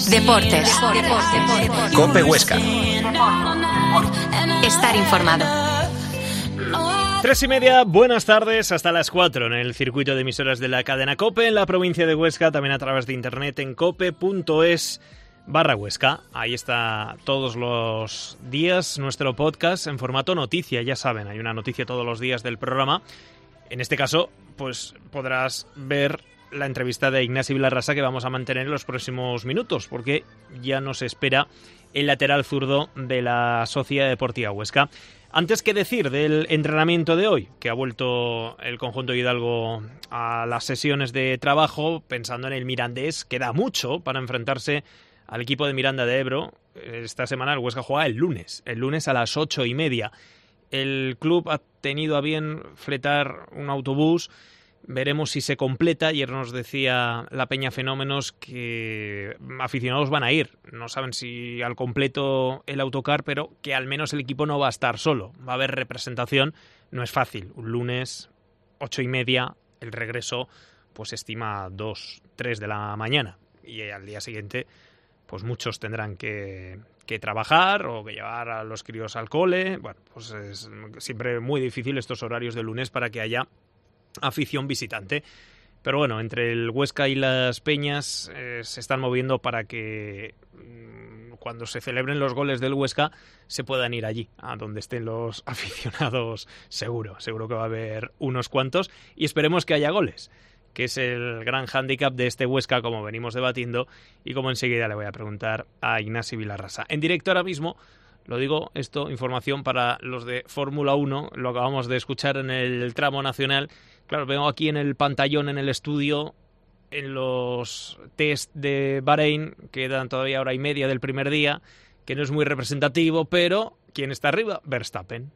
Deportes. COPE Huesca. Estar informado. 3:30, buenas tardes, hasta las 4 en el circuito de emisoras de la cadena COPE en la provincia de Huesca, también a través de internet en cope.es/Huesca. Ahí está todos los días nuestro podcast en formato noticia, ya saben, hay una noticia todos los días del programa. En este caso, pues podrás ver la entrevista de Ignasi Vilarrasa que vamos a mantener en los próximos minutos, porque ya nos espera el lateral zurdo de la Sociedad Deportiva Huesca. Antes que decir del entrenamiento de hoy, que ha vuelto el conjunto Hidalgo a las sesiones de trabajo, pensando en el Mirandés, queda mucho para enfrentarse al equipo de Miranda de Ebro. Esta semana el Huesca juega el lunes a las 8:30. El club ha tenido a bien fletar un autobús. Veremos si se completa. Ayer nos decía la Peña Fenómenos que aficionados van a ir. No saben si al completo el autocar, pero que al menos el equipo no va a estar solo. Va a haber representación. No es fácil. Un lunes, 8:30, el regreso, pues estima 2, 3 de la mañana. Y al día siguiente, pues muchos tendrán que trabajar o que llevar a los críos al cole. Bueno, pues es siempre muy difícil estos horarios de lunes para que haya afición visitante. Pero bueno, entre el Huesca y las Peñas se están moviendo para que cuando se celebren los goles del Huesca se puedan ir allí, a donde estén los aficionados. Seguro que va a haber unos cuantos y esperemos que haya goles, que es el gran hándicap de este Huesca, como venimos debatiendo y como enseguida le voy a preguntar a Ignasi Vilarrasa. En directo ahora mismo, lo digo, esto, información para los de Fórmula 1, lo acabamos de escuchar en el tramo nacional. Claro, veo aquí en el pantallón, en el estudio, en los test de Bahrein, quedan todavía hora y media del primer día, que no es muy representativo, pero ¿quién está arriba? Verstappen.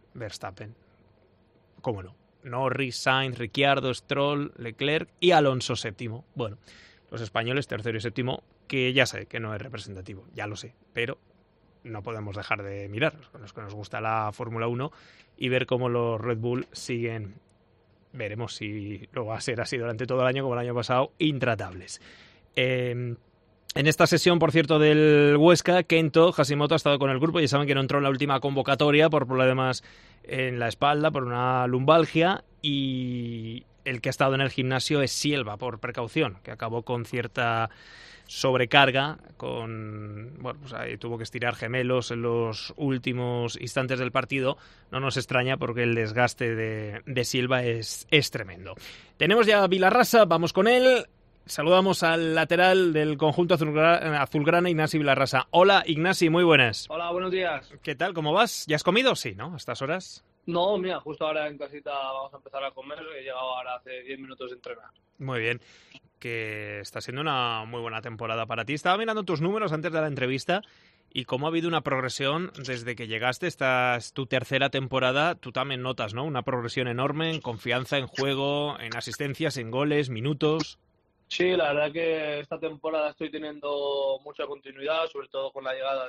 ¿Cómo no? Norris, Sainz, Ricciardo, Stroll, Leclerc y Alonso séptimo. Bueno, los españoles tercero y séptimo, que ya sé que no es representativo, ya lo sé, pero no podemos dejar de mirar, los que nos gusta la Fórmula 1 y ver cómo los Red Bull siguen. Veremos si lo va a ser así durante todo el año, como el año pasado, intratables. En esta sesión, por cierto, del Huesca, Kento Hashimoto ha estado con el grupo. Ya saben que no entró en la última convocatoria por problemas en la espalda, por una lumbalgia, y el que ha estado en el gimnasio es Silva, por precaución, que acabó con cierta sobrecarga, pues ahí tuvo que estirar gemelos en los últimos instantes del partido. No nos extraña porque el desgaste de Silva es tremendo. Tenemos ya a Vilarrasa, vamos con él. Saludamos al lateral del conjunto azulgrana, Ignasi Vilarrasa. Hola, Ignasi, muy buenas. Hola, buenos días. ¿Qué tal? ¿Cómo vas? ¿Ya has comido? Sí, ¿no? ¿A estas horas? No, mira, justo ahora en casita vamos a empezar a comer. He llegado ahora hace 10 minutos de entrenar. Muy bien. Que está siendo una muy buena temporada para ti. Estaba mirando tus números antes de la entrevista y cómo ha habido una progresión desde que llegaste. Esta es tu tercera temporada. Tú también notas, ¿no? Una progresión enorme en confianza, en juego, en asistencias, en goles, minutos. Sí, la verdad que esta temporada estoy teniendo mucha continuidad, sobre todo con la llegada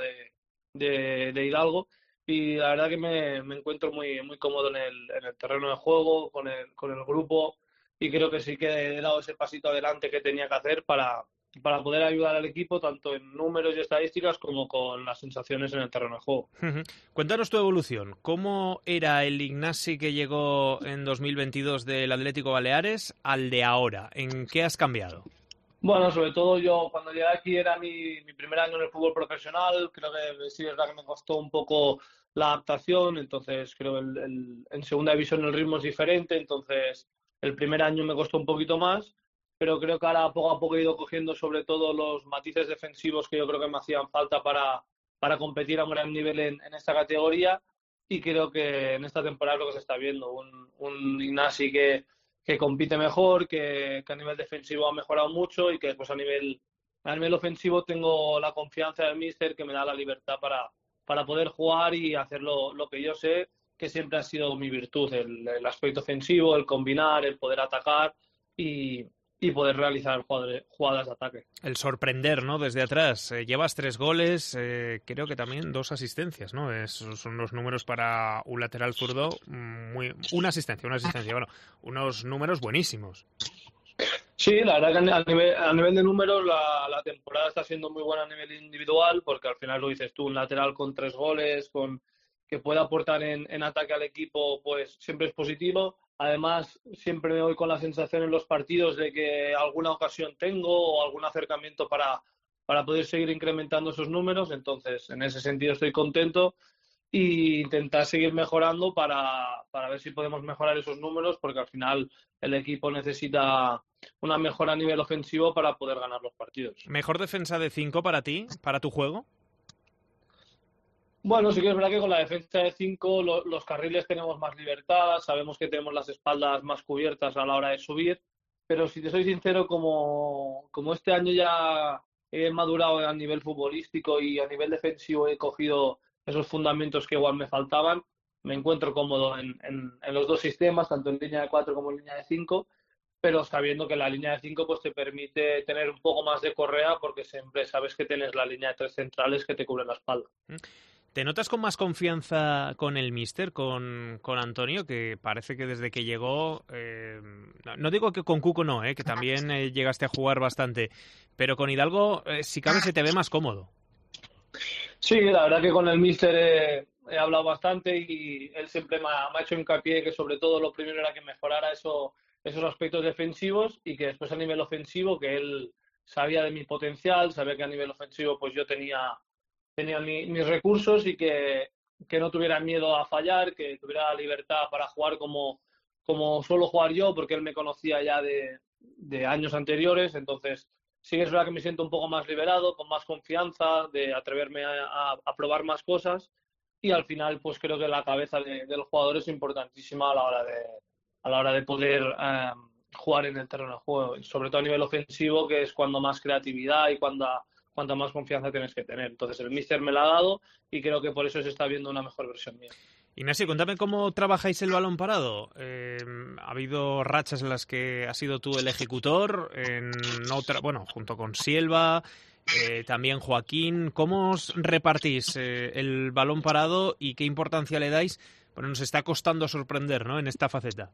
de Hidalgo. Y la verdad que me encuentro muy cómodo en el terreno de juego, con el grupo. Y creo que sí que he dado ese pasito adelante que tenía que hacer para poder ayudar al equipo, tanto en números y estadísticas como con las sensaciones en el terreno de juego. Cuéntanos tu evolución. ¿Cómo era el Ignasi que llegó en 2022 del Atlético Baleares al de ahora? ¿En qué has cambiado? Bueno, sobre todo yo cuando llegué aquí era mi primer año en el fútbol profesional. Creo que sí es verdad que me costó un poco la adaptación. Entonces creo que en segunda división el ritmo es diferente. Entonces el primer año me costó un poquito más, pero creo que ahora poco a poco he ido cogiendo sobre todo los matices defensivos que yo creo que me hacían falta para competir a un gran nivel en esta categoría, y creo que en esta temporada lo que se está viendo, un Ignasi que compite mejor, que a nivel defensivo ha mejorado mucho y que después a nivel ofensivo tengo la confianza del míster, que me da la libertad para poder jugar y hacer lo que yo sé, que siempre ha sido mi virtud, el aspecto ofensivo, el combinar, el poder atacar y poder realizar jugadas de ataque. El sorprender, ¿no? Desde atrás. Llevas 3 goles, creo que también 2 asistencias, ¿no? Esos son los números para un lateral zurdo. Una asistencia. Bueno, unos números buenísimos. Sí, la verdad que a nivel de números la temporada está siendo muy buena a nivel individual, porque al final lo dices tú, un lateral con 3 goles, que pueda aportar en ataque al equipo, pues siempre es positivo. Además, siempre me voy con la sensación en los partidos de que alguna ocasión tengo o algún acercamiento para poder seguir incrementando esos números. Entonces, en ese sentido estoy contento e intentar seguir mejorando para ver si podemos mejorar esos números, porque al final el equipo necesita una mejora a nivel ofensivo para poder ganar los partidos. ¿Mejor defensa de 5 para ti, para tu juego? Bueno, sí que es verdad que con la defensa de 5 los carriles tenemos más libertad, sabemos que tenemos las espaldas más cubiertas a la hora de subir, pero si te soy sincero, como este año ya he madurado a nivel futbolístico y a nivel defensivo he cogido esos fundamentos que igual me faltaban, me encuentro cómodo en los dos sistemas, tanto en línea de 4 como en línea de 5, pero sabiendo que la línea de 5 pues te permite tener un poco más de correa, porque siempre sabes que tienes la línea de 3 centrales que te cubren la espalda. ¿Te notas con más confianza con el míster, con Antonio, que parece que desde que llegó, no digo que con Cuco no, que también llegaste a jugar bastante, pero con Hidalgo, si cabe, se te ve más cómodo? Sí, la verdad que con el míster he hablado bastante y él siempre me ha hecho hincapié que sobre todo lo primero era que mejorara esos aspectos defensivos, y que después a nivel ofensivo, que él sabía de mi potencial, sabía que a nivel ofensivo pues yo tenía mis recursos, y que no tuviera miedo a fallar, que tuviera libertad para jugar como suelo jugar yo, porque él me conocía ya de años anteriores. Entonces sí que es verdad que me siento un poco más liberado, con más confianza, de atreverme a probar más cosas, y al final pues creo que la cabeza del jugador es importantísima a la hora de poder jugar en el terreno de juego, y sobre todo a nivel ofensivo, que es cuando más creatividad y cuanta más confianza tienes que tener. Entonces el míster me la ha dado y creo que por eso se está viendo una mejor versión mía. Ignacio, cuéntame cómo trabajáis el balón parado. Ha habido rachas en las que has sido tú el ejecutor, en otra, bueno, junto con Silva, también Joaquín. ¿Cómo os repartís el balón parado y qué importancia le dais? Bueno, nos está costando sorprender, ¿no?, en esta faceta.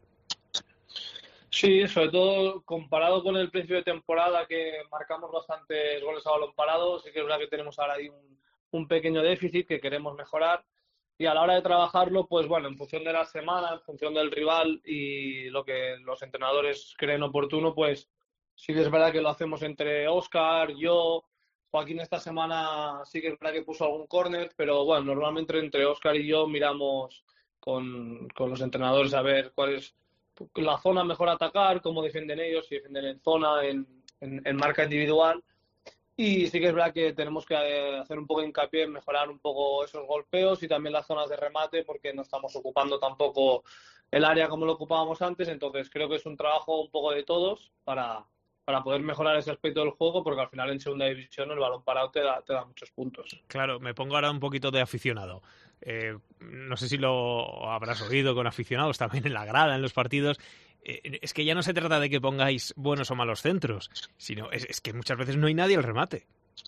Sí, sobre todo comparado con el principio de temporada, que marcamos bastantes goles a balón parado, sí que es verdad que tenemos ahora ahí un pequeño déficit que queremos mejorar. Y a la hora de trabajarlo, pues bueno, en función de la semana, en función del rival y lo que los entrenadores creen oportuno, pues sí que es verdad que lo hacemos entre Óscar, yo, Joaquín esta semana sí que es verdad que puso algún córner, pero bueno, normalmente entre Óscar y yo miramos con los entrenadores a ver cuál es la zona mejor a atacar, cómo defienden ellos, si defienden en zona, en marca individual. Y sí que es verdad que tenemos que hacer un poco de hincapié en mejorar un poco esos golpeos y también las zonas de remate, porque no estamos ocupando tampoco el área como lo ocupábamos antes. Entonces creo que es un trabajo un poco de todos para poder mejorar ese aspecto del juego, porque al final en segunda división el balón parado te da muchos puntos. Claro, me pongo ahora un poquito de aficionado. No sé si lo habrás oído con aficionados también en la grada, en los partidos. Es que ya no se trata de que pongáis buenos o malos centros, sino es que muchas veces no hay nadie al remate.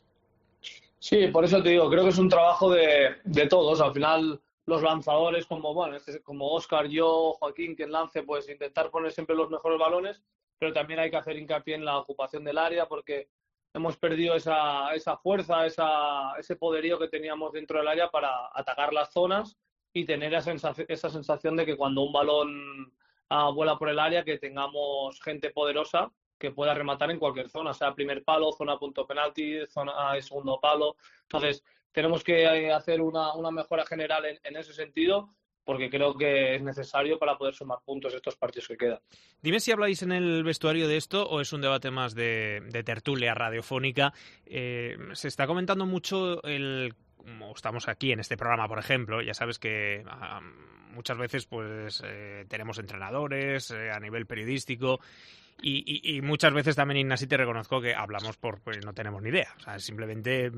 Sí, por eso te digo, creo que es un trabajo de todos. Al final los lanzadores como Óscar, yo, Joaquín, quien lance, pues intentar poner siempre los mejores balones, pero también hay que hacer hincapié en la ocupación del área, porque hemos perdido esa fuerza, ese poderío que teníamos dentro del área para atacar las zonas y tener esa sensación de que cuando un balón vuela por el área, que tengamos gente poderosa que pueda rematar en cualquier zona, sea primer palo, zona punto penalti, zona de segundo palo. Entonces tenemos que hacer una mejora general en ese sentido, porque creo que es necesario para poder sumar puntos estos partidos que quedan. Dime si habláis en el vestuario de esto o es un debate más de tertulia radiofónica. Se está comentando mucho como estamos aquí en este programa, por ejemplo, ya sabes que muchas veces pues tenemos entrenadores a nivel periodístico. Y muchas veces también, Ignasi, te reconozco que hablamos pues no tenemos ni idea. O sea, simplemente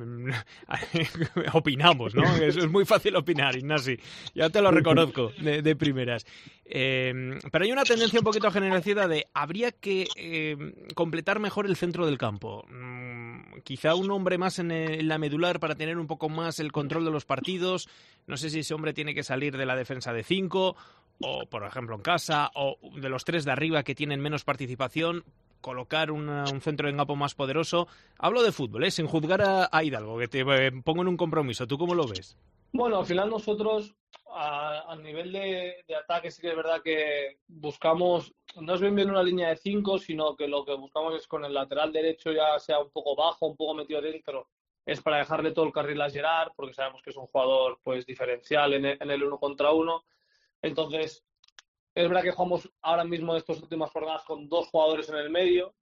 opinamos, ¿no? Es muy fácil opinar, Ignasi. Ya te lo reconozco de primeras. Pero hay una tendencia un poquito generalizada de habría que completar mejor el centro del campo. Quizá un hombre más en la medular para tener un poco más el control de los partidos. No sé si ese hombre tiene que salir de la defensa de 5 o, por ejemplo, en casa, o de los 3 de arriba que tienen menos participación. colocar un centro en campo más poderoso. Hablo de fútbol, sin juzgar a Hidalgo, que te pongo en un compromiso. ¿Tú cómo lo ves? Bueno, al final nosotros a nivel de ataque sí que es verdad que buscamos, no es bien una línea de 5, sino que lo que buscamos es con el lateral derecho ya sea un poco bajo, un poco metido dentro, es para dejarle todo el carril a Gerard, porque sabemos que es un jugador pues diferencial en el 1 contra 1. Entonces, es verdad que jugamos ahora mismo estas últimas jornadas con 2 jugadores en el medio.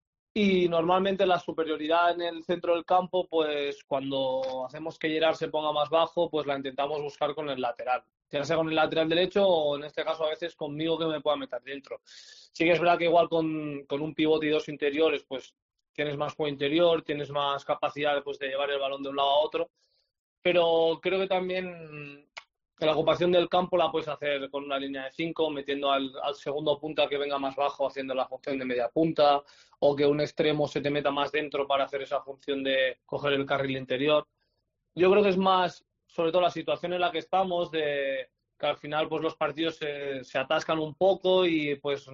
Y normalmente la superioridad en el centro del campo, pues cuando hacemos que Gerard se ponga más bajo, pues la intentamos buscar con el lateral. Ya sea con el lateral derecho o en este caso a veces conmigo que me pueda meter dentro. Sí que es verdad que igual con un pivote y 2 interiores, pues tienes más juego interior, tienes más capacidad pues, de llevar el balón de un lado a otro. Pero creo que también la ocupación del campo la puedes hacer con una línea de 5, metiendo al segundo punta que venga más bajo, haciendo la función de media punta, o que un extremo se te meta más dentro para hacer esa función de coger el carril interior. Yo creo que es más, sobre todo la situación en la que estamos, de que al final pues los partidos se atascan un poco y pues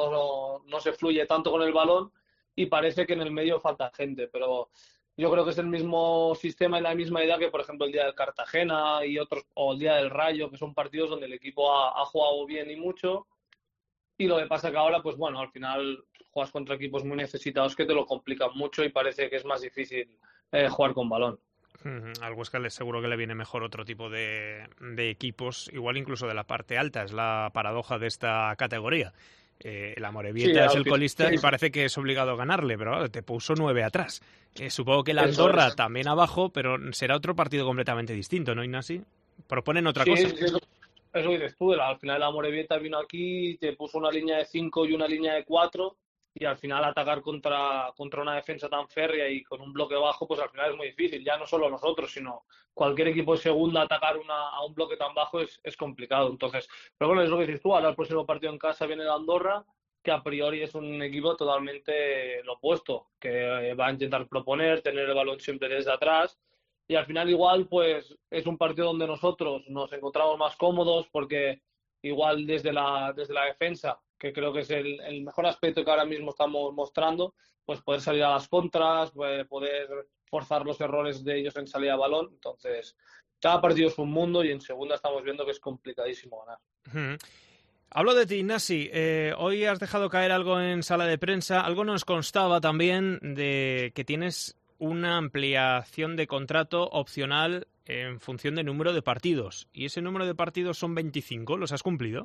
no se fluye tanto con el balón y parece que en el medio falta gente, pero yo creo que es el mismo sistema y la misma idea que, por ejemplo, el día del Cartagena y otros, o el día del Rayo, que son partidos donde el equipo ha jugado bien y mucho. Y lo que pasa que ahora, pues bueno, al final juegas contra equipos muy necesitados que te lo complican mucho y parece que es más difícil jugar con balón. Al Huesca seguro que le viene mejor otro tipo de equipos, igual incluso de la parte alta, es la paradoja de esta categoría. El Amorebieta es el colista y parece que es obligado a ganarle, pero te puso 9 atrás. Supongo que el Andorra también abajo, pero será otro partido completamente distinto, ¿no, Ignasi? ¿Proponen otra cosa? Sí, eso dices tú. Al final el Amorebieta vino aquí, te puso una línea de 5 y una línea de 4 y al final atacar contra una defensa tan férrea y con un bloque bajo, pues al final es muy difícil. Ya no solo nosotros, sino cualquier equipo de segunda atacar a un bloque tan bajo es complicado. Entonces, pero bueno, es lo que dices tú. Ahora el próximo partido en casa viene el Andorra, que a priori es un equipo totalmente lo opuesto, que va a intentar proponer, tener el balón siempre desde atrás. Y al final igual pues es un partido donde nosotros nos encontramos más cómodos porque igual desde la defensa, que creo que es el mejor aspecto que ahora mismo estamos mostrando, pues poder salir a las contras, poder forzar los errores de ellos en salida de balón. Entonces, cada partido es un mundo y en segunda estamos viendo que es complicadísimo ganar. Hablo de ti, Ignasi. Hoy has dejado caer algo en sala de prensa. Algo nos constaba también de que tienes una ampliación de contrato opcional en función del número de partidos. Y ese número de partidos son 25. ¿Los has cumplido?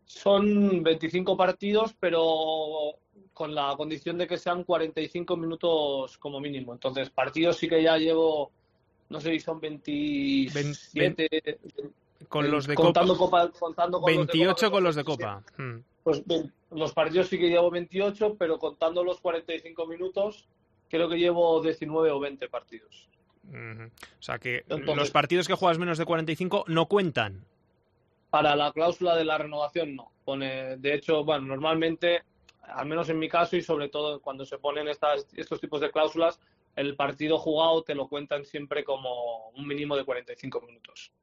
Son 25 partidos, pero con la condición de que sean 45 minutos como mínimo. Entonces, partidos sí que ya llevo, no sé si son 27... Con los de contando Copa. contando con 28 los de Copa, con los de Copa. Pues los partidos sí que llevo 28, pero contando los 45 minutos, creo que llevo 19 o 20 partidos. O sea que entonces, los partidos que juegas menos de 45 no cuentan. Para la cláusula de la renovación no. De hecho, bueno, normalmente, al menos en mi caso y sobre todo cuando se ponen estos tipos de cláusulas, el partido jugado te lo cuentan siempre como un mínimo de 45 minutos.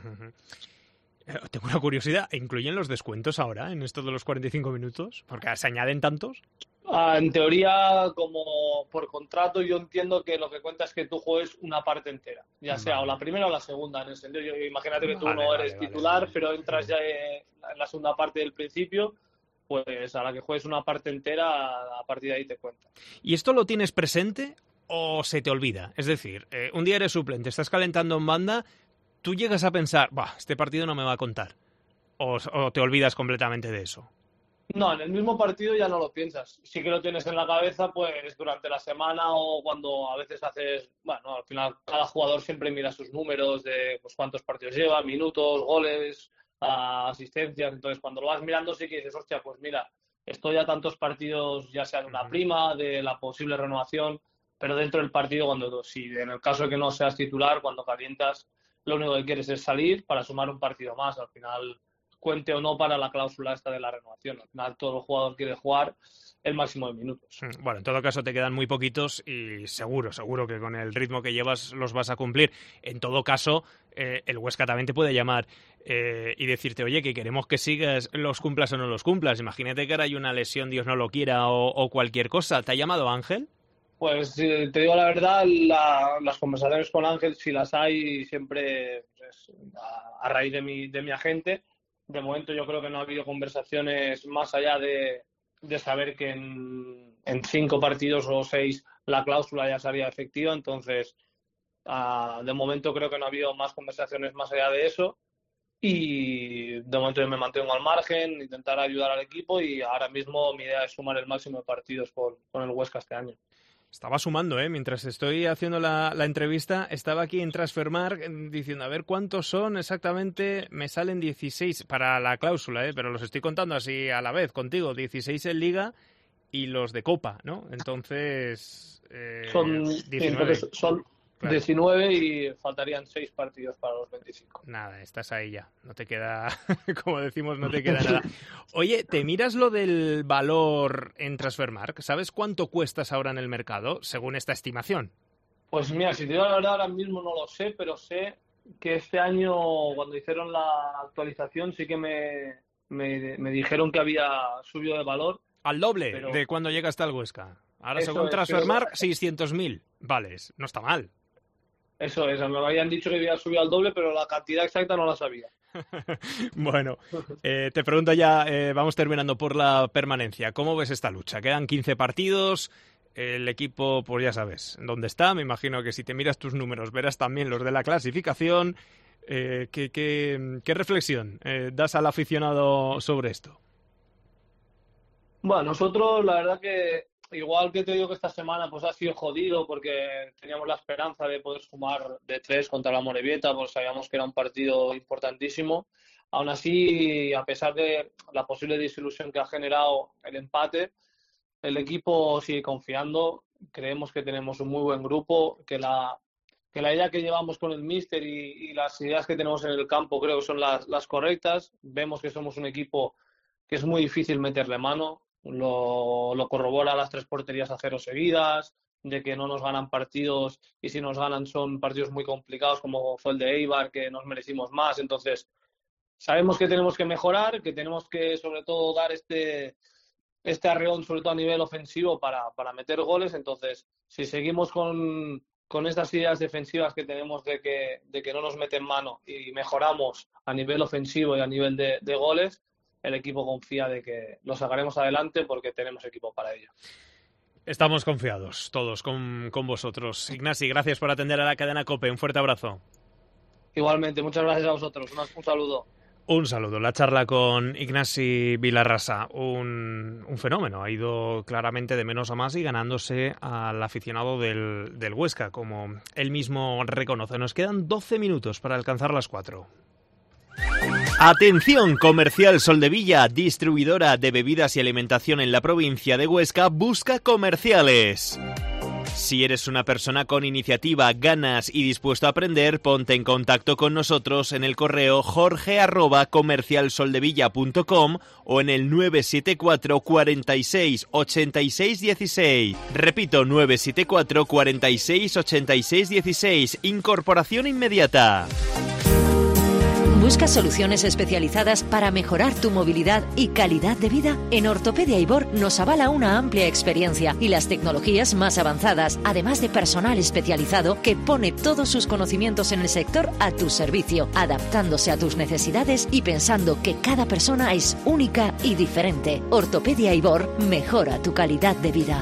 Tengo una curiosidad, ¿incluyen los descuentos ahora en esto de los 45 minutos? Porque se añaden tantos. En teoría, como por contrato, yo entiendo que lo que cuenta es que tú juegues una parte entera, ya sea o la primera o la segunda. En el sentido, imagínate que tú no eres titular, pero entras ya en la segunda parte del principio, pues a la que juegues una parte entera, a partir de ahí te cuenta. ¿Y esto lo tienes presente o se te olvida? Es decir, un día eres suplente, estás calentando en banda, tú llegas a pensar, este partido no me va a contar, o te olvidas completamente de eso. No, en el mismo partido ya no lo piensas. Sí que lo tienes en la cabeza, pues durante la semana o cuando a veces haces, bueno, al final cada jugador siempre mira sus números de pues cuántos partidos lleva, minutos, goles, asistencias. Entonces, cuando lo vas mirando sí que dices, hostia, pues mira, estoy a tantos partidos, ya sea de una prima, de la posible renovación, pero dentro del partido, si en el caso de que no seas titular, cuando calientas, lo único que quieres es salir para sumar un partido más. Al final, cuente o no para la cláusula esta de la renovación. Al final todo el jugador quiere jugar el máximo de minutos. Bueno, en todo caso te quedan muy poquitos y seguro que con el ritmo que llevas los vas a cumplir. En todo caso, el Huesca también te puede llamar y decirte, oye, que queremos que sigas, los cumplas o no los cumplas. Imagínate que ahora hay una lesión, Dios no lo quiera, o cualquier cosa. ¿Te ha llamado Ángel? Pues te digo la verdad, las conversaciones con Ángel, si las hay, siempre pues, a raíz de mi agente. De momento yo creo que no ha habido conversaciones más allá de saber que en 5 partidos o 6 la cláusula ya sería efectiva. Entonces, de momento creo que no ha habido más conversaciones más allá de eso. Y de momento yo me mantengo al margen, intentar ayudar al equipo, y ahora mismo mi idea es sumar el máximo de partidos con el Huesca este año. Estaba sumando, mientras estoy haciendo la entrevista, estaba aquí en Transfermarkt diciendo, a ver cuántos son exactamente, me salen 16 para la cláusula, pero los estoy contando así a la vez contigo, 16 en Liga y los de Copa, ¿no? Entonces, son 19. Son claro. 19 y faltarían 6 partidos para los 25. Nada, estás ahí ya, no te queda, como decimos, no te queda nada. Oye, ¿te miras lo del valor en Transfermarkt? ¿Sabes cuánto cuestas ahora en el mercado, según esta estimación? Pues mira, si te digo la verdad, ahora mismo no lo sé, pero sé que este año, cuando hicieron la actualización, sí que me dijeron que había subido de valor. Al doble de cuando llega hasta el Huesca. Ahora, según Transfermarkt, 600.000. Vales, no está mal. Eso es, me habían dicho que había subido al doble, pero la cantidad exacta no la sabía. Bueno, te pregunto ya, vamos terminando por la permanencia. ¿Cómo ves esta lucha? Quedan 15 partidos, el equipo, pues ya sabes, ¿dónde está? Me imagino que si te miras tus números verás también los de la clasificación. ¿Qué reflexión das al aficionado sobre esto? Bueno, nosotros la verdad que igual que te digo que esta semana pues ha sido jodido porque teníamos la esperanza de poder sumar de 3 contra la Morevieta, pues sabíamos que era un partido importantísimo. Aún así, a pesar de la posible desilusión que ha generado el empate, el equipo sigue confiando. Creemos que tenemos un muy buen grupo, que la idea que llevamos con el míster y las ideas que tenemos en el campo creo que son las correctas. Vemos que somos un equipo que es muy difícil meterle mano. Lo corrobora las 3 porterías a 0 seguidas, de que no nos ganan partidos y si nos ganan son partidos muy complicados como fue el de Eibar, que nos merecimos más. Entonces sabemos que tenemos que mejorar, que tenemos que sobre todo dar este arreón sobre todo a nivel ofensivo para meter goles. Entonces si seguimos con estas ideas defensivas que tenemos de que no nos meten mano y mejoramos a nivel ofensivo y a nivel de goles, el equipo confía de que lo sacaremos adelante porque tenemos equipo para ello. Estamos confiados todos con vosotros. Ignasi, gracias por atender a la cadena COPE. Un fuerte abrazo. Igualmente, muchas gracias a vosotros. Un saludo. Un saludo. La charla con Ignasi Vilarrasa, un fenómeno. Ha ido claramente de menos a más y ganándose al aficionado del Huesca, como él mismo reconoce. Nos quedan 12 minutos para alcanzar las 4. Atención, Comercial Soldevilla, distribuidora de bebidas y alimentación en la provincia de Huesca, busca comerciales. Si eres una persona con iniciativa, ganas y dispuesto a aprender, ponte en contacto con nosotros en el correo jorge@comercialsoldevilla.com o en el 974 46 86 16. Repito, 974 46 86 16. Incorporación inmediata. ¿Buscas soluciones especializadas para mejorar tu movilidad y calidad de vida? En Ortopedia Ibor nos avala una amplia experiencia y las tecnologías más avanzadas, además de personal especializado que pone todos sus conocimientos en el sector a tu servicio, adaptándose a tus necesidades y pensando que cada persona es única y diferente. Ortopedia Ibor mejora tu calidad de vida.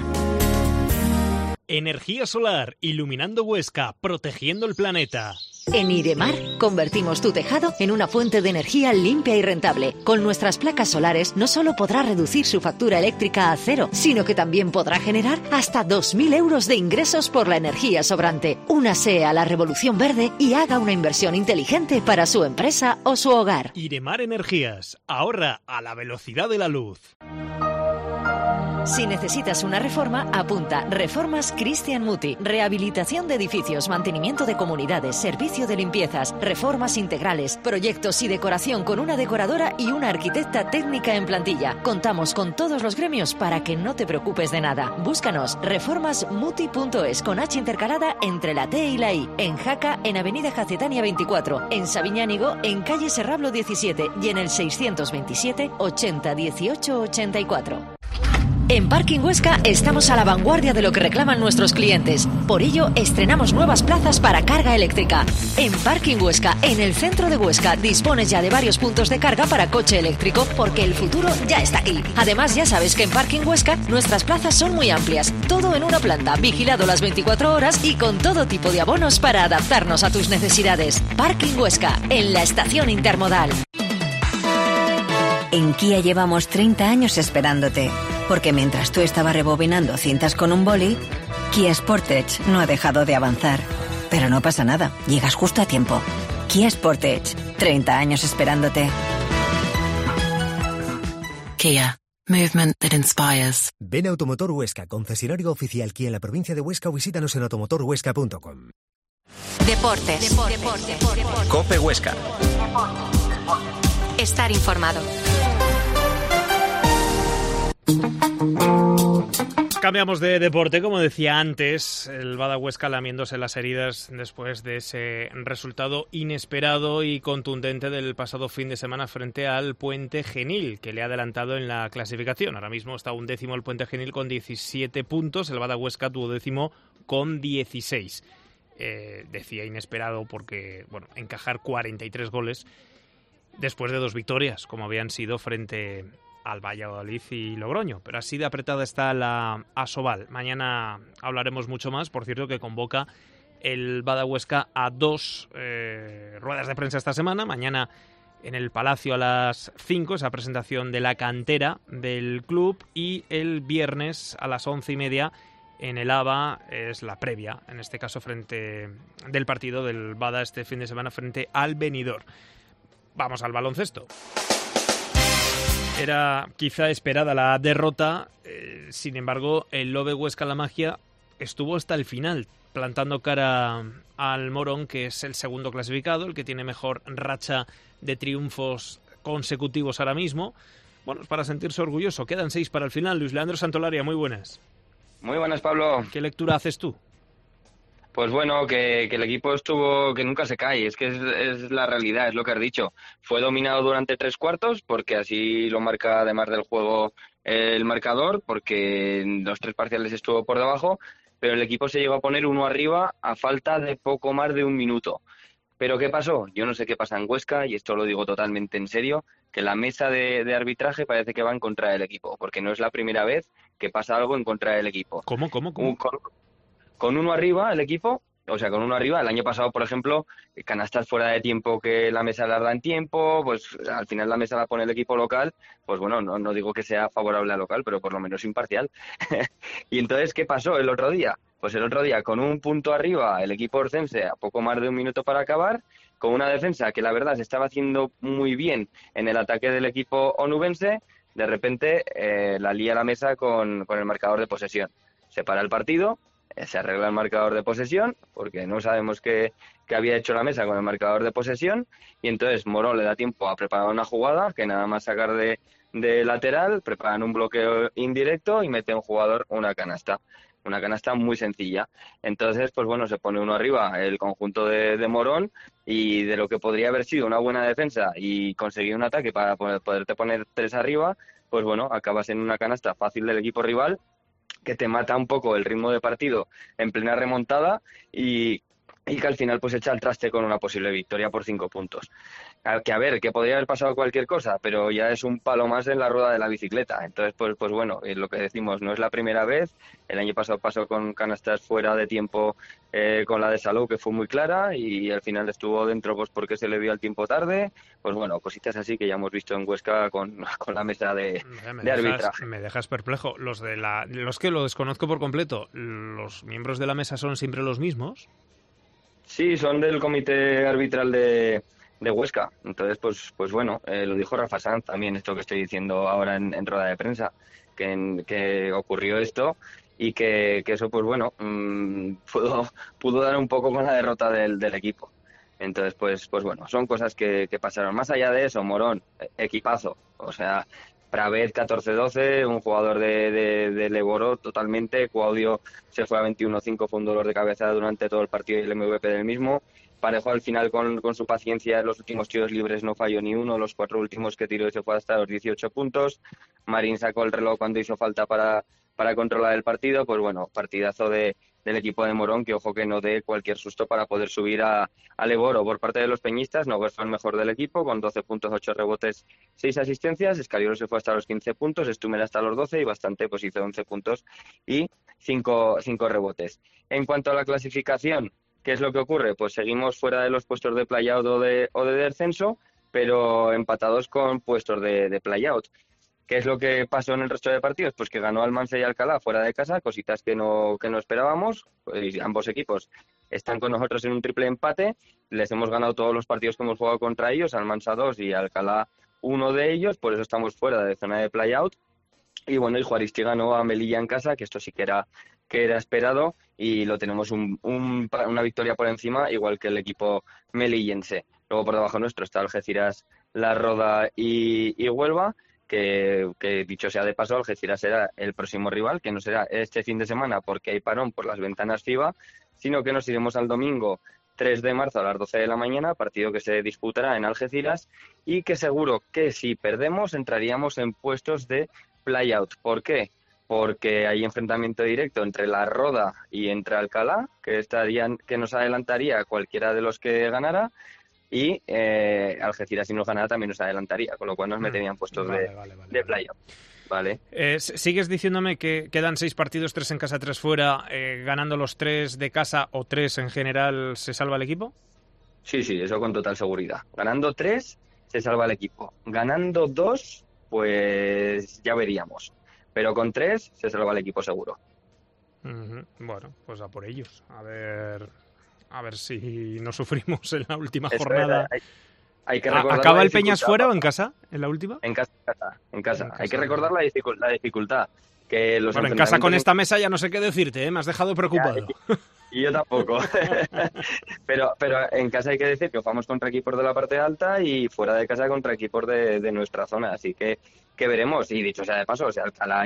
Energía solar, iluminando Huesca, protegiendo el planeta. En Iremar convertimos tu tejado en una fuente de energía limpia y rentable. Con nuestras placas solares no solo podrá reducir su factura eléctrica a 0, sino que también podrá generar hasta 2.000 euros de ingresos por la energía sobrante. Únase a la revolución verde y haga una inversión inteligente para su empresa o su hogar. Iremar Energías, ahorra a la velocidad de la luz. Si necesitas una reforma, apunta Reformas Cristian Muti. Rehabilitación de edificios, mantenimiento de comunidades, servicio de limpiezas, reformas integrales, proyectos y decoración con una decoradora y una arquitecta técnica en plantilla. Contamos con todos los gremios para que no te preocupes de nada. Búscanos reformasmuti.es con H intercalada entre la T y la I. En Jaca, en Avenida Jacetania 24. En Sabiñánigo, en calle Serrablo 17 y en el 627 80 18 84. En Parking Huesca estamos a la vanguardia de lo que reclaman nuestros clientes. Por ello, estrenamos nuevas plazas para carga eléctrica. En Parking Huesca, en el centro de Huesca, dispones ya de varios puntos de carga para coche eléctrico, porque el futuro ya está aquí. Además, ya sabes que en Parking Huesca nuestras plazas son muy amplias. Todo en una planta, vigilado las 24 horas y con todo tipo de abonos para adaptarnos a tus necesidades. Parking Huesca, en la estación intermodal. En Kia llevamos 30 años esperándote, porque mientras tú estabas rebobinando cintas con un boli, Kia Sportage no ha dejado de avanzar. Pero no pasa nada, llegas justo a tiempo. Kia Sportage, 30 años esperándote. Kia, movement that inspires. Ven a Automotor Huesca, concesionario oficial Kia en la provincia de Huesca, o visítanos en automotorhuesca.com. Deportes. COPE Huesca. Estar informado. Cambiamos de deporte, como decía antes, el Bada Huesca lamiéndose las heridas después de ese resultado inesperado y contundente del pasado fin de semana frente al Puente Genil, que le ha adelantado en la clasificación. Ahora mismo está 11º el Puente Genil con 17 puntos, el Bada Huesca 12º con 16. Decía inesperado porque, bueno, encajar 43 goles después de 2 victorias, como habían sido frente al Valladolid y Logroño. Pero así de apretada está la Asobal. Mañana hablaremos mucho más. Por cierto, que convoca el Bada Huesca a 2 ruedas de prensa esta semana. Mañana en el Palacio a las 5, esa presentación de la cantera del club. Y el viernes a las 11:30 en el ABA es la previa, en este caso frente del partido del Bada este fin de semana frente al Benidorm. Vamos al baloncesto. Era quizá esperada la derrota, sin embargo, el Lobe Huesca La Magia estuvo hasta el final, plantando cara al Morón, que es el segundo clasificado, el que tiene mejor racha de triunfos consecutivos ahora mismo. Bueno, es para sentirse orgulloso. Quedan 6 para el final. Luis Leandro Santolaria, muy buenas. Muy buenas, Pablo. ¿Qué lectura haces tú? Pues bueno, que el equipo estuvo, que nunca se cae, es que es la realidad, es lo que has dicho. Fue dominado durante 3 cuartos, porque así lo marca además del juego el marcador, porque en los 3 parciales estuvo por debajo, pero el equipo se llegó a poner 1 arriba a falta de poco más de 1 minuto. ¿Pero qué pasó? Yo no sé qué pasa en Huesca, y esto lo digo totalmente en serio, que la mesa de arbitraje parece que va en contra del equipo, porque no es la primera vez que pasa algo en contra del equipo. ¿Cómo? Con 1 arriba el equipo, o sea, con 1 arriba, el año pasado, por ejemplo, canastas fuera de tiempo que la mesa las da en tiempo, pues al final la mesa la pone el equipo local, pues bueno, no digo que sea favorable al local, pero por lo menos imparcial. Y entonces, ¿qué pasó el otro día? Pues el otro día, con 1 punto arriba, el equipo orcense a poco más de 1 minuto para acabar, con una defensa que la verdad se estaba haciendo muy bien en el ataque del equipo onubense, de repente la lía la mesa con el marcador de posesión. Se para el partido, se arregla el marcador de posesión, porque no sabemos qué había hecho la mesa con el marcador de posesión, y entonces Morón le da tiempo a preparar una jugada, que nada más sacar de lateral, preparan un bloqueo indirecto y mete un jugador una canasta muy sencilla. Entonces, pues bueno, se pone 1 arriba el conjunto de Morón, y de lo que podría haber sido una buena defensa y conseguir un ataque para poderte poner 3 arriba, pues bueno, acabas en una canasta fácil del equipo rival, que te mata un poco el ritmo de partido en plena remontada y que al final pues echa el traste con una posible victoria por 5 puntos. Que podría haber pasado cualquier cosa, pero ya es un palo más en la rueda de la bicicleta. Entonces, pues bueno, es lo que decimos, no es la primera vez. El año pasado pasó con canastas fuera de tiempo con la de Salou, que fue muy clara, y al final estuvo dentro pues porque se le vio al tiempo tarde. Pues bueno, cositas así que ya hemos visto en Huesca con la mesa de arbitraje. Me dejas perplejo. Los que lo desconozco por completo, ¿los miembros de la mesa son siempre los mismos? Sí, son del comité arbitral de Huesca. Entonces, pues bueno, lo dijo Rafa Sanz también, esto que estoy diciendo ahora en rueda de prensa, que ocurrió esto y que eso, pues bueno, pudo dar un poco con la derrota del equipo. Entonces, pues bueno, son cosas que pasaron. Más allá de eso, Morón, equipazo. O sea, Pravet 14-12, un jugador de Leboro totalmente. Claudio se fue a 21-5, fue un dolor de cabeza durante todo el partido y el MVP del mismo. Parejo al final con su paciencia en los últimos tiros libres, no falló ni uno. Los 4 últimos que tiró y se fue hasta los 18 puntos. Marín sacó el reloj cuando hizo falta para controlar el partido. Pues bueno, partidazo del equipo de Morón, que ojo que no dé cualquier susto para poder subir a Leboro. Por parte de los peñistas, Nogués fue el mejor del equipo, con 12 puntos, 8 rebotes, 6 asistencias. Escariolo se fue hasta los 15 puntos, Stumer hasta los 12 y Bastante pues hizo 11 puntos y 5 rebotes. En cuanto a la clasificación, ¿qué es lo que ocurre? Pues seguimos fuera de los puestos de play-out o de descenso, pero empatados con puestos de play-out. ¿Qué es lo que pasó en el resto de partidos? Pues que ganó Almansa y Alcalá fuera de casa, cositas que no esperábamos. Pues ambos equipos están con nosotros en un triple empate. Les hemos ganado todos los partidos que hemos jugado contra ellos, Almansa 2 y Alcalá 1 de ellos, por eso estamos fuera de zona de play-out. Y bueno, y Juaristi ganó a Melilla en casa, que esto sí que era esperado, y lo tenemos una victoria por encima, igual que el equipo melillense. Luego por debajo nuestro está Algeciras, La Roda y Huelva, que dicho sea de paso, Algeciras será el próximo rival, que no será este fin de semana porque hay parón por las ventanas FIBA, sino que nos iremos al domingo 3 de marzo a las 12 de la mañana, partido que se disputará en Algeciras y que seguro que si perdemos entraríamos en puestos de play-out. ¿Por qué? Porque hay enfrentamiento directo entre La Roda y entre Alcalá, que nos adelantaría a cualquiera de los que ganara, y Algeciras si nos ganara también nos adelantaría, con lo cual nos meterían puestos de play-out. Vale. Sigues diciéndome que quedan 6 partidos, 3 en casa, 3 fuera, ganando los 3 de casa o 3 en general, ¿se salva el equipo? Sí, eso con total seguridad. Ganando 3 se salva el equipo. Ganando 2, pues ya veríamos. Pero con 3 se salva el equipo seguro. Bueno, pues a por ellos. A ver si no sufrimos en la última jornada. Hay que recordar. ¿Acaba el Peñas fuera o en casa? ¿En la última? En casa. Hay que recordar la dificultad. Que los en casa con esta mesa ya no sé qué decirte, ¿eh? Me has dejado preocupado. Y yo tampoco. pero en casa hay que decir que jugamos contra equipos de la parte alta y fuera de casa contra equipos de nuestra zona. Así que veremos. Y dicho sea de paso, o sea, Alcalá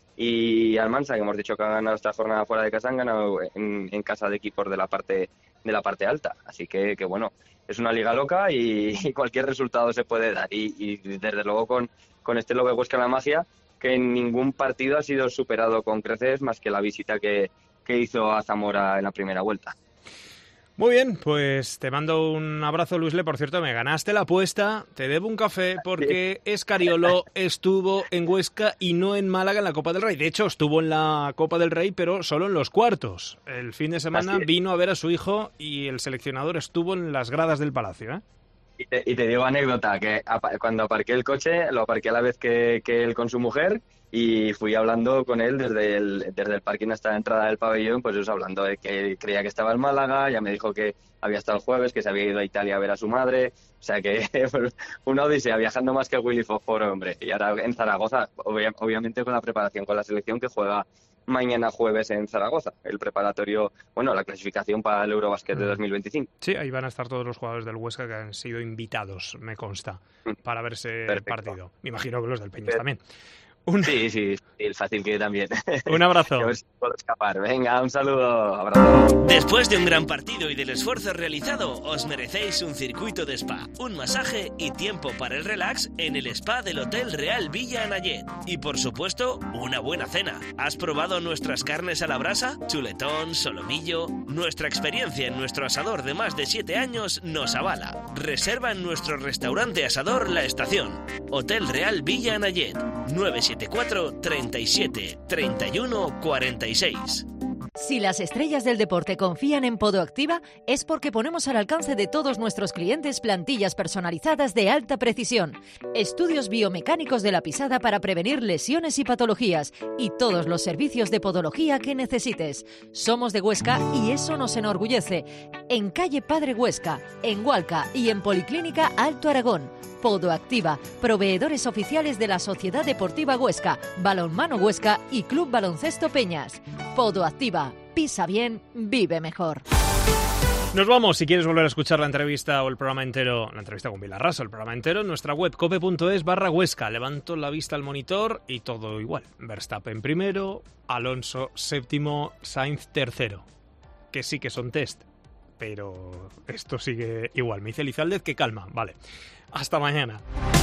y Almansa, que hemos dicho que han ganado esta jornada fuera de casa, han ganado en casa de equipos de la parte alta. Así que bueno, es una liga loca y cualquier resultado se puede dar. Y desde luego con este Lobe Huesca La Magia, que en ningún partido ha sido superado con creces más que la visita que hizo a Zamora en la primera vuelta. Muy bien, pues te mando un abrazo, Luisle. Por cierto, me ganaste la apuesta, te debo un café porque Escariolo estuvo en Huesca y no en Málaga en la Copa del Rey. De hecho, estuvo en la Copa del Rey, pero solo en los cuartos. El fin de semana vino a ver a su hijo y el seleccionador estuvo en las gradas del Palacio, ¿eh? Y te digo anécdota, que cuando aparqué el coche, lo aparqué a la vez que él con su mujer y fui hablando con él desde el parking hasta la entrada del pabellón, pues eso, hablando de que creía que estaba en Málaga, ya me dijo que había estado el jueves, que se había ido a Italia a ver a su madre, o sea que una odisea, viajando más que Willy Fosforo, hombre. Y ahora en Zaragoza, obviamente con la preparación con la selección que juega mañana jueves en Zaragoza, el preparatorio, bueno, la clasificación para el Eurobasket de 2025. Sí, ahí van a estar todos los jugadores del Huesca que han sido invitados, me consta, para verse el partido. Me imagino que los del Peñas también. Sí, el fácil que también. Un abrazo. A ver si puedo escapar. Venga, un saludo. Abrazo. Después de un gran partido y del esfuerzo realizado, os merecéis un circuito de spa, un masaje y tiempo para el relax en el spa del Hotel Real Villa Anayet. Y por supuesto, una buena cena. ¿Has probado nuestras carnes a la brasa? Chuletón, solomillo. Nuestra experiencia en nuestro asador de más de 7 años nos avala. Reserva en nuestro restaurante asador La Estación. Hotel Real Villa Anayet. 974 37 31 46. Si las estrellas del deporte confían en Podoactiva, es porque ponemos al alcance de todos nuestros clientes plantillas personalizadas de alta precisión, estudios biomecánicos de la pisada para prevenir lesiones y patologías, y todos los servicios de podología que necesites. Somos de Huesca y eso nos enorgullece. En calle Padre Huesca, en Hualca y en Policlínica Alto Aragón. Podoactiva, proveedores oficiales de la Sociedad Deportiva Huesca, Balonmano Huesca y Club Baloncesto Peñas. Podoactiva, pisa bien, vive mejor. Nos vamos. Si quieres volver a escuchar la entrevista o el programa entero, la entrevista con Vilarrasa, el programa entero, en nuestra web cope.es/Huesca. Levanto la vista al monitor y todo igual. Verstappen primero, Alonso séptimo, Sainz tercero. Que sí que son test, pero esto sigue igual. Me dice Elizalde que calma. Vale. Hasta mañana.